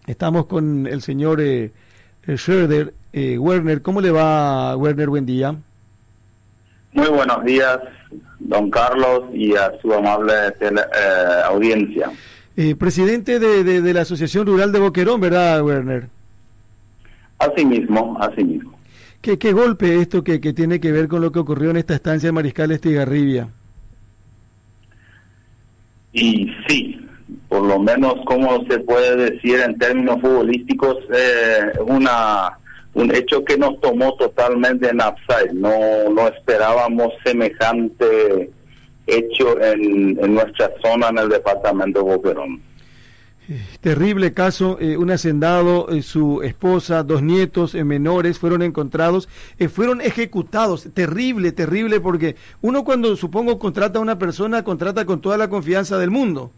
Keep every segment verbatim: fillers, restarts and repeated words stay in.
Estamos con el señor eh, Schroeder. Eh, Werner, ¿cómo le va, Werner? Buen día. Muy buenos días, don Carlos, y a su amable tele, eh, audiencia. Eh, presidente de, de, de la Asociación Rural de Boquerón, ¿verdad, Werner? Así mismo, así mismo. ¿Qué, qué golpe esto que, que tiene que ver con lo que ocurrió en esta estancia de Mariscal Estigarribia? Y sí, por lo menos, como se puede decir en términos futbolísticos, eh, una un hecho que nos tomó totalmente en upside. No, no esperábamos semejante hecho en, en nuestra zona, en el departamento de Boquerón. Terrible caso, eh, un hacendado, eh, su esposa, dos nietos eh, menores fueron encontrados, eh, fueron ejecutados. Terrible, terrible, porque uno cuando, supongo, contrata a una persona, contrata con toda la confianza del mundo.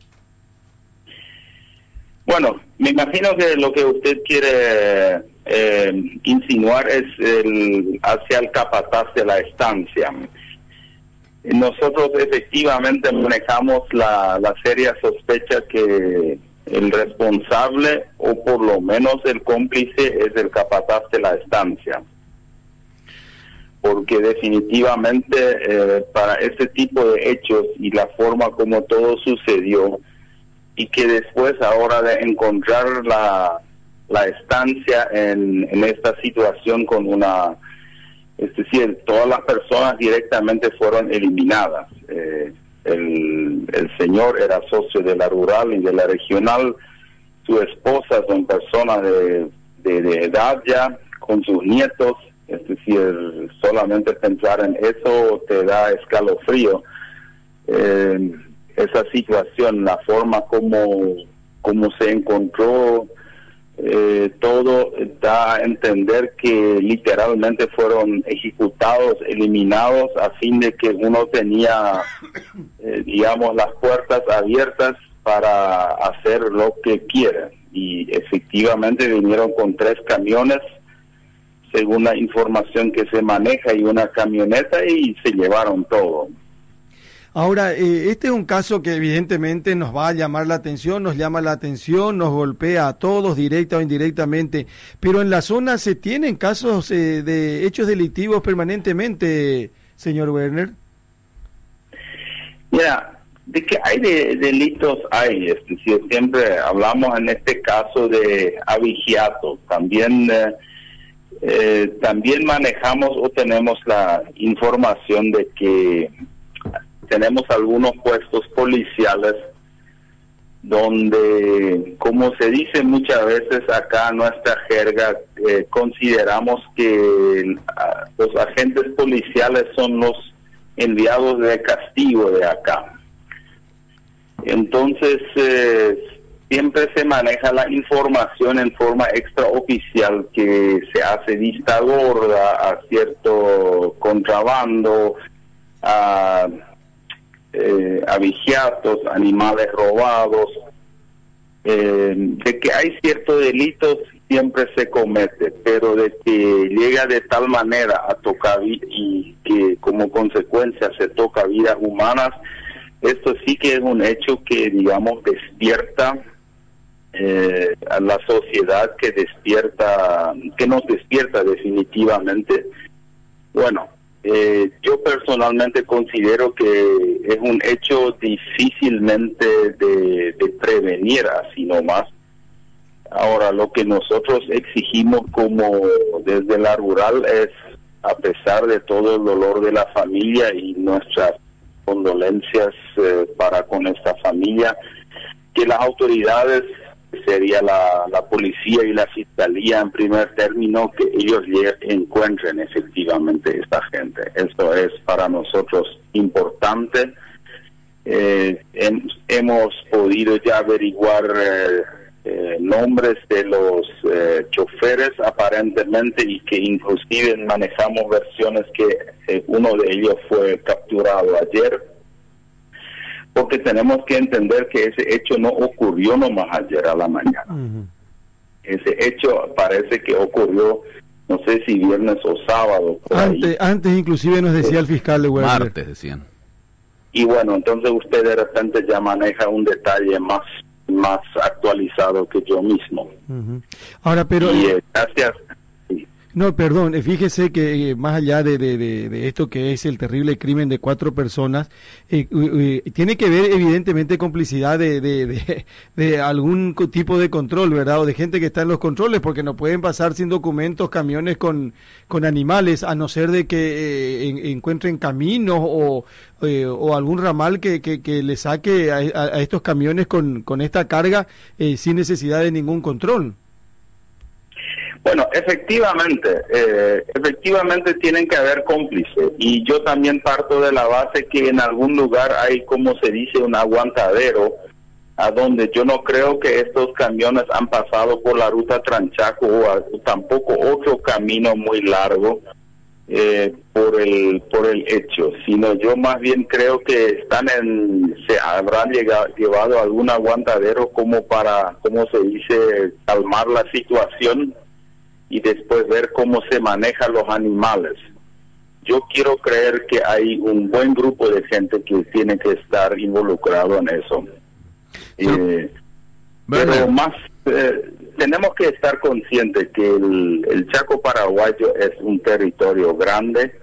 Bueno, me imagino que lo que usted quiere eh, insinuar es el, hacia el capataz de la estancia. Nosotros efectivamente manejamos la, la seria sospecha que el responsable, o por lo menos el cómplice, es el capataz de la estancia. Porque definitivamente eh, para este tipo de hechos y la forma como todo sucedió, y que después ahora de encontrar la, la estancia en, en esta situación con una... Es decir, todas las personas directamente fueron eliminadas. Eh, el, el señor era socio de la rural y de la regional. Su esposa son personas de, de, de edad ya, con sus nietos. Es decir, solamente pensar en eso te da escalofrío. Eh, esa situación, la forma como, como se encontró... Eh, todo da a entender que literalmente fueron ejecutados, eliminados, a fin de que uno tenía, eh, digamos, las puertas abiertas para hacer lo que quiera. Y efectivamente vinieron con tres camiones, según la información que se maneja, y una camioneta, y se llevaron todo. Ahora, eh, este es un caso que evidentemente nos va a llamar la atención, nos llama la atención, nos golpea a todos, directa o indirectamente, pero en la zona se tienen casos eh, de hechos delictivos permanentemente, señor Werner. Mira, de que hay de, delitos hay, es decir, siempre hablamos en este caso de abigeato, también... Eh, eh, también manejamos o tenemos la información de que tenemos algunos puestos policiales donde, como se dice muchas veces acá en nuestra jerga, eh, consideramos que uh, los agentes policiales son los enviados de castigo de acá. Entonces, eh, siempre se maneja la información en forma extraoficial, que se hace vista gorda a cierto contrabando, a... Eh, abigeatos, animales robados, eh, de que hay ciertos delitos siempre se comete, pero de que llega de tal manera a tocar y que como consecuencia se toca vidas humanas, esto sí que es un hecho que, digamos, despierta eh, a la sociedad, que despierta, que nos despierta definitivamente. Bueno, Eh, yo personalmente considero que es un hecho difícilmente de, de prevenir así nomás. Ahora, lo que nosotros exigimos como desde la rural es, a pesar de todo el dolor de la familia y nuestras condolencias eh, para con esta familia, que las autoridades, sería la, la policía y la fiscalía en primer término, que ellos encuentren efectivamente esta gente. Esto es para nosotros importante. Eh, hem, hemos podido ya averiguar eh, eh, nombres de los eh, choferes aparentemente, y que inclusive manejamos versiones que eh, uno de ellos fue capturado ayer. Porque tenemos que entender que ese hecho no ocurrió nomás ayer a la mañana. Uh-huh. Ese hecho parece que ocurrió, no sé si viernes o sábado. Antes, antes inclusive nos decía el fiscal de Werner. Martes decían. Y bueno, entonces usted de repente ya maneja un detalle más más actualizado que yo mismo. Uh-huh. Ahora, pero... Y, eh, gracias. Sí. No, perdón, fíjese que eh, más allá de, de, de, de esto que es el terrible crimen de cuatro personas, eh, eh, tiene que ver evidentemente complicidad de, de, de, de algún tipo de control, ¿verdad? O de gente que está en los controles, porque no pueden pasar sin documentos camiones con, con animales, a no ser de que eh, en, encuentren caminos o, eh, o algún ramal que, que, que le saque a, a, a estos camiones con, con esta carga eh, sin necesidad de ningún control. Bueno, efectivamente, eh, efectivamente tienen que haber cómplices, y yo también parto de la base que en algún lugar hay, como se dice, un aguantadero, a donde yo no creo que estos camiones han pasado por la ruta Tranchaco o, a, o tampoco otro camino muy largo eh, por el por el hecho, sino yo más bien creo que están en, se habrán llegado, llevado a algún aguantadero como para, como se dice, calmar la situación y después ver cómo se manejan los animales. Yo quiero creer que hay un buen grupo de gente que tiene que estar involucrado en eso. Sí. Eh, pero más, eh, tenemos que estar conscientes que el, el Chaco paraguayo es un territorio grande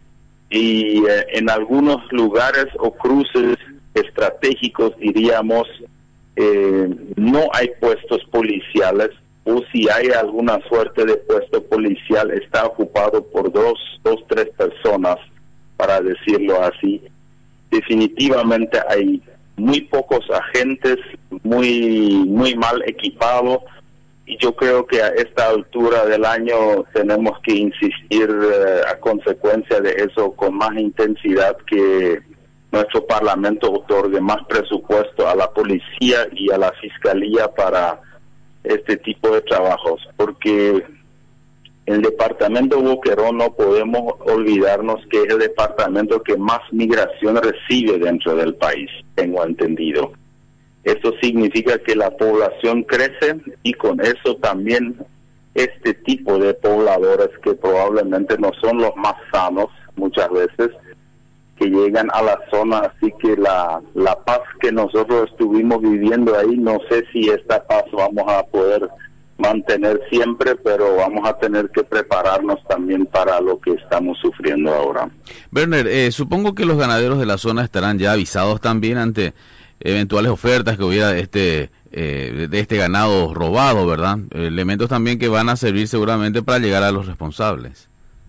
y eh, en algunos lugares o cruces estratégicos, diríamos, eh, no hay puestos policiales, o si hay alguna suerte de puesto policial está ocupado por dos, dos, tres personas, para decirlo así. Definitivamente hay muy pocos agentes, muy, muy mal equipados, y yo creo que a esta altura del año tenemos que insistir eh, a consecuencia de eso con más intensidad, que nuestro Parlamento otorgue más presupuesto a la policía y a la fiscalía para este tipo de trabajos, porque el departamento Boquerón no podemos olvidarnos que es el departamento que más migración recibe dentro del país, tengo entendido. Eso significa que la población crece, y con eso también este tipo de pobladores, que probablemente no son los más sanos muchas veces, que llegan a la zona. Así que la, la paz que nosotros estuvimos viviendo ahí, no sé si esta paz vamos a poder mantener siempre, pero vamos a tener que prepararnos también para lo que estamos sufriendo ahora. Werner, eh, supongo que los ganaderos de la zona estarán ya avisados también ante eventuales ofertas que hubiera de este, eh, de este ganado robado, ¿verdad? Elementos también que van a servir seguramente para llegar a los responsables.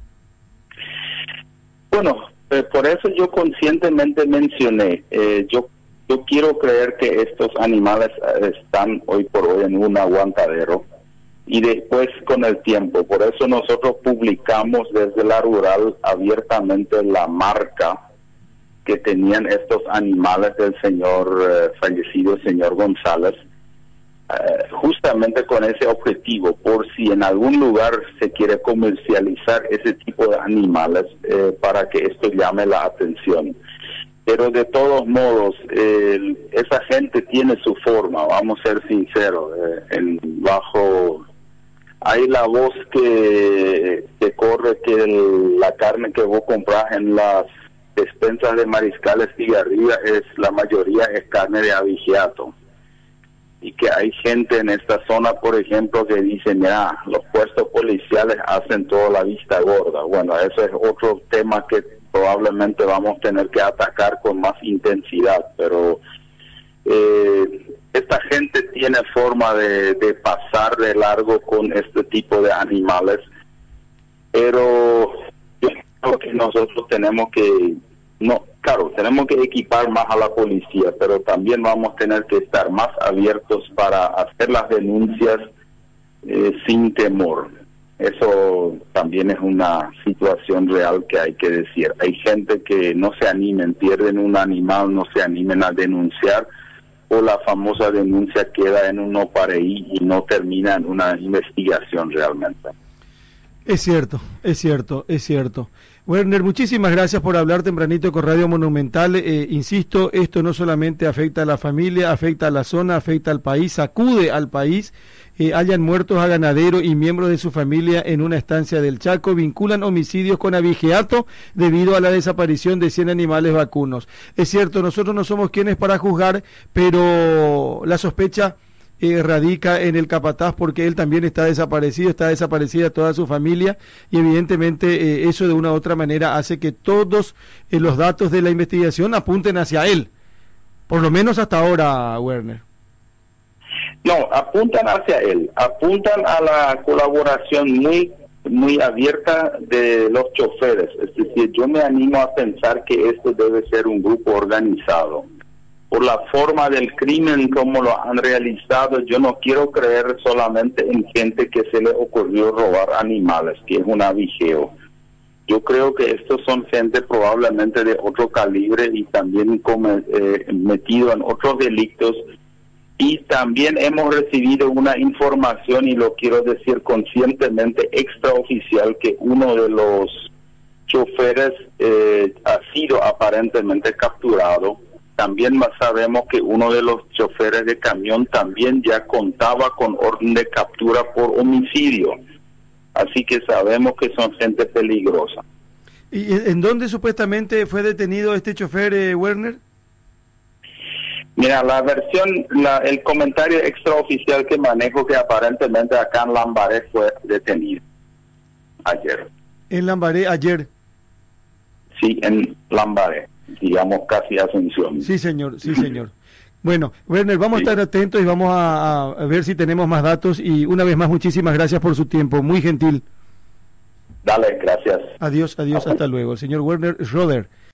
Bueno, Eh, por eso yo conscientemente mencioné, eh, yo yo quiero creer que estos animales están hoy por hoy en un aguantadero, y después con el tiempo, por eso nosotros publicamos desde la rural abiertamente la marca que tenían estos animales del señor eh, fallecido, señor González, Uh, justamente con ese objetivo, por si en algún lugar se quiere comercializar ese tipo de animales, eh, para que esto llame la atención. Pero de todos modos, eh, esa gente tiene su forma, vamos a ser sinceros, eh, en bajo hay la voz que, que corre que el, la carne que vos compras en las despensas de Mariscal Estigarribia es la mayoría es carne de abigeato. Y que hay gente en esta zona, por ejemplo, que dicen, ya, los puestos policiales hacen toda la vista gorda. Bueno, ese es otro tema que probablemente vamos a tener que atacar con más intensidad, pero eh, esta gente tiene forma de, de pasar de largo con este tipo de animales, pero yo creo que nosotros tenemos que... No, claro, tenemos que equipar más a la policía, pero también vamos a tener que estar más abiertos para hacer las denuncias eh, sin temor. Eso también es una situación real que hay que decir. Hay gente que no se animen, pierden un animal, no se animen a denunciar, o la famosa denuncia queda en un no pareí y no termina en una investigación realmente. Es cierto, es cierto, es cierto. Werner, muchísimas gracias por hablar tempranito con Radio Monumental. Eh, insisto, esto no solamente afecta a la familia, afecta a la zona, afecta al país, sacude al país, eh, hayan muertos a ganadero y miembros de su familia en una estancia del Chaco. Vinculan homicidios con abigeato debido a la desaparición de cien animales vacunos. Es cierto, nosotros no somos quienes para juzgar, pero la sospecha Eh, radica en el capataz porque él también está desaparecido, está desaparecida toda su familia y evidentemente eh, eso de una u otra manera hace que todos eh, los datos de la investigación apunten hacia él, por lo menos hasta ahora, Werner. No, apuntan hacia él, apuntan a la colaboración muy muy abierta de los choferes, es decir, yo me animo a pensar que esto debe ser un grupo organizado. Por la forma del crimen, como lo han realizado, yo no quiero creer solamente en gente que se le ocurrió robar animales, que es un avigeo. Yo creo que estos son gente probablemente de otro calibre y también come, eh, metido en otros delitos. Y también hemos recibido una información, y lo quiero decir conscientemente, extraoficial, que uno de los choferes eh, ha sido aparentemente capturado. También más sabemos que uno de los choferes de camión también ya contaba con orden de captura por homicidio. Así que sabemos que son gente peligrosa. ¿Y en dónde supuestamente fue detenido este chofer, eh, Werner? Mira, la versión, la, el comentario extraoficial que manejo, que aparentemente acá en Lambaré fue detenido ayer. En Lambaré ayer. Sí, en Lambaré. Digamos casi Asunción. Sí, señor, sí, señor. Bueno, Werner, vamos sí. a estar atentos y vamos a, a ver si tenemos más datos y una vez más muchísimas gracias por su tiempo, muy gentil. Dale, gracias. Adiós, adiós, hasta luego. El señor Werner Schroeder.